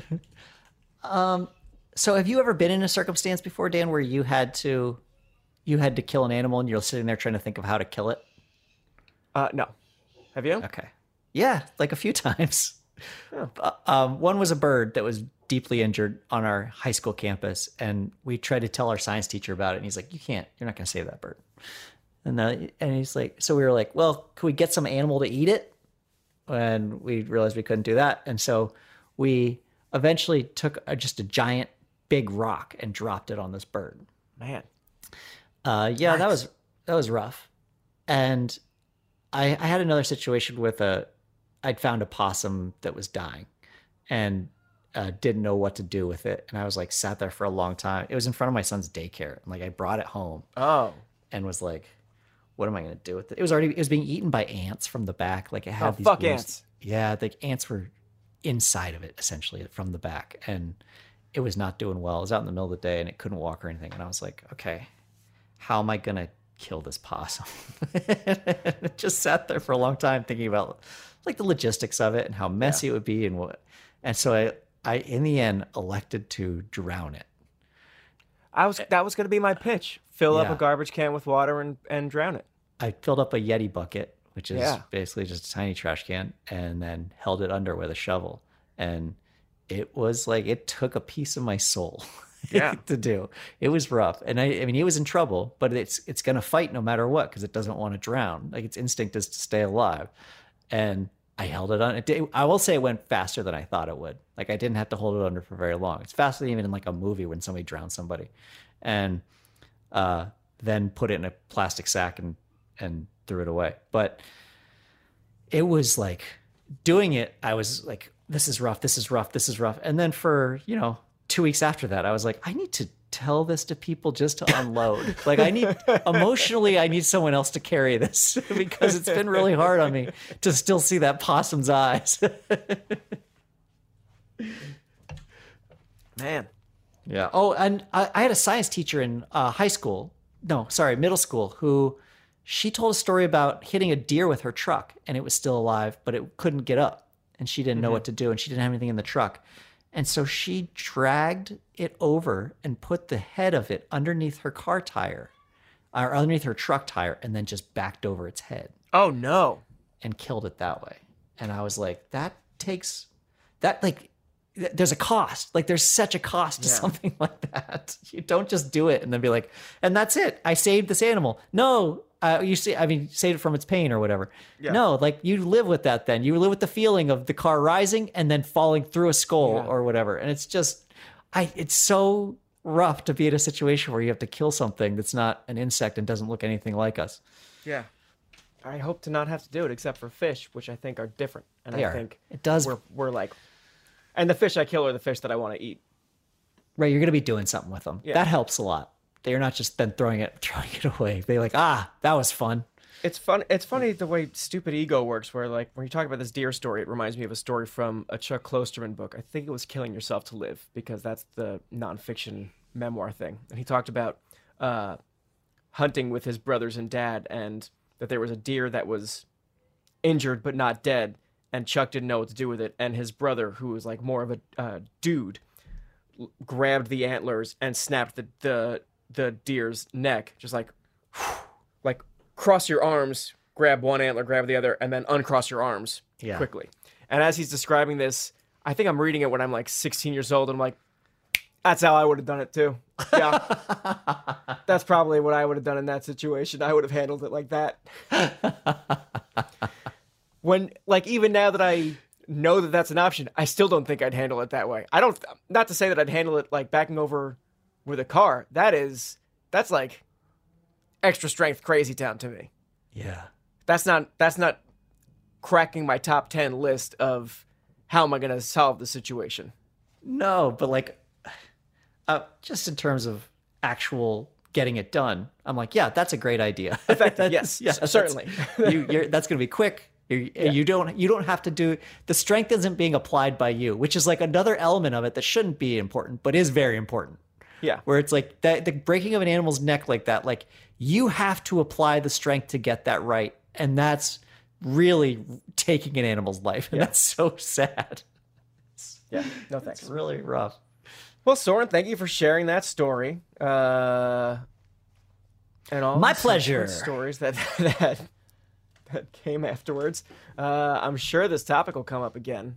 So have you ever been in a circumstance before, Dan, where you had to kill an animal and you're sitting there trying to think of how to kill it? No. Have you? Okay. Yeah, like a few times. One was a bird that was deeply injured on our high school campus, and we tried to tell our science teacher about it, and he's like, you're not going to save that bird. And he's like, so we were like, well, could we get some animal to eat it? And we realized we couldn't do that. And so we eventually took just a giant big rock and dropped it on this bird. Man. Yeah, Nice. that was rough. And I had another situation with I'd found a possum that was dying, and didn't know what to do with it. And I was like, sat there for a long time. It was in front of my son's daycare. And like, I brought it home. Oh. And was like, what am I going to do with it? It was being eaten by ants from the back. Like it had these fuck blooms. ants. Yeah. The ants were inside of it essentially from the back. And it was not doing well. It was out in the middle of the day and it couldn't walk or anything. And I was like, okay, how am I going to kill this possum? It just sat there for a long time thinking about like the logistics of it and how messy it would be and what. And so I in the end elected to drown it. That was going to be my pitch. Fill up Yeah. a garbage can with water and drown it. I filled up a Yeti bucket, which is Yeah. basically just a tiny trash can, and then held it under with a shovel. And it was like, it took a piece of my soul Yeah. to do. It was rough. And I mean, he was in trouble, but it's going to fight no matter what, because it doesn't want to drown. Like its instinct is to stay alive. And I held it on. I will say it went faster than I thought it would. Like I didn't have to hold it under for very long. It's faster than even in like a movie when somebody drowns somebody. And then put it in a plastic sack and threw it away. But it was like doing it, I was like, this is rough, this is rough, this is rough. And then for, 2 weeks after that, I was like, I need to tell this to people just to unload. Like emotionally, I need someone else to carry this because it's been really hard on me to still see that possum's eyes. Man. Yeah. Oh, and I had a science teacher in middle school, who she told a story about hitting a deer with her truck and it was still alive, but it couldn't get up and she didn't know what to do and she didn't have anything in the truck. And so she dragged it over and put the head of it underneath her car tire or underneath her truck tire and then just backed over its head Oh, no. and killed it that way. And I was like, there's a cost. Like there's such a cost to something like that. You don't just do it and then be like, and that's it. I saved this animal. No, saved it from its pain or whatever. Yeah. No, like you live with that then. You live with the feeling of the car rising and then falling through a skull or whatever. And it's just, it's so rough to be in a situation where you have to kill something that's not an insect and doesn't look anything like us. Yeah. I hope to not have to do it except for fish, which I think are different. And They I are. think It does. we're like, and the fish I kill are the fish that I want to eat. Right, you're going to be doing something with them. Yeah. That helps a lot. They're not just then throwing it away. They're like, that was fun. It's fun. It's funny the way stupid ego works. Where like when you talk about this deer story, it reminds me of a story from a Chuck Klosterman book. I think it was "Killing Yourself to Live" because that's the nonfiction memoir thing. And he talked about hunting with his brothers and dad, and that there was a deer that was injured but not dead, and Chuck didn't know what to do with it. And his brother, who was like more of a dude, grabbed the antlers and snapped the deer's neck, just like cross your arms, grab one antler, grab the other, and then uncross your arms quickly. And as he's describing this, I think I'm reading it when I'm like 16 years old, and I'm like, that's how I would have done it too. Yeah. That's probably what I would have done in that situation. I would have handled it like that. When, like, even now that I know that that's an option, I still don't think I'd handle it that way. Not to say that I'd handle it like backing over with a car. That's like extra strength crazy town to me. Yeah. That's not cracking my top 10 list of how am I going to solve the situation. No, but like, just in terms of actual getting it done, I'm like, yeah, that's a great idea. Effective, yes, certainly. That's going to be quick. You don't have to do, the strength isn't being applied by you, which is like another element of it that shouldn't be important, but is very important. Yeah. Where it's like the breaking of an animal's neck like that, like you have to apply the strength to get that right. And that's really taking an animal's life. And that's so sad. Yeah. No thanks. It's really rough. Well, Soren, thank you for sharing that story. And all My the pleasure. stories that came afterwards. I'm sure this topic will come up again.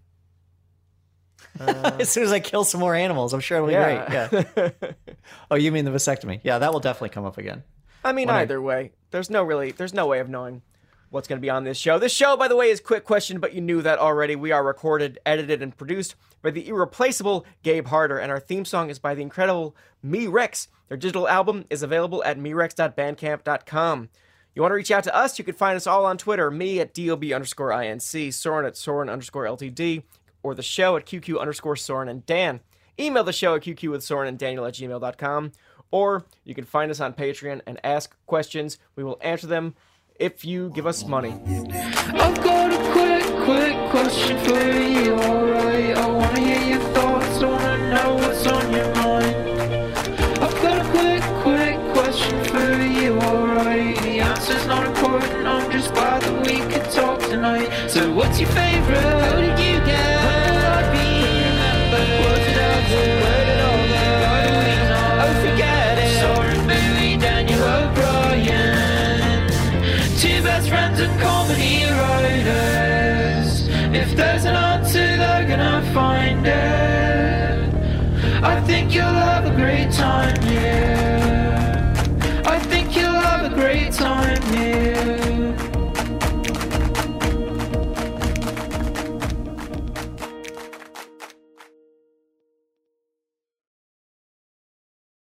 As soon as I kill some more animals, I'm sure it'll be great. Yeah. Oh, you mean the vasectomy? Yeah, that will definitely come up again. I mean, either way, there's no way of knowing what's going to be on this show. This show, by the way, is Quick Question, but you knew that already. We are recorded, edited, and produced by the irreplaceable Gabe Harder, and our theme song is by the incredible Me Rex. Their digital album is available at merex.bandcamp.com. You want to reach out to us? You can find us all on Twitter. Me at DOB_INC, Soren at Soren_LTD. or the show at QQ_Soren and Dan. Email the show at QQwithSorenandDaniel@gmail.com, or you can find us on Patreon and ask questions. We will answer them if you give us money. I've got a quick question for you, alright? I wanna hear your thoughts, I wanna know what's on your mind. I've got a quick question for you, alright? The answer's not important, I'm just glad that we could talk tonight. So what's your favourite? How did you get? When will I be remembered? Was it ever? Where did all go? How do we know? Oh, forget it. Soren, Bowie, Daniel O'Brien, two best friends and comedy writers. If there's an answer, they're gonna find it. I think you'll have a great time, yeah.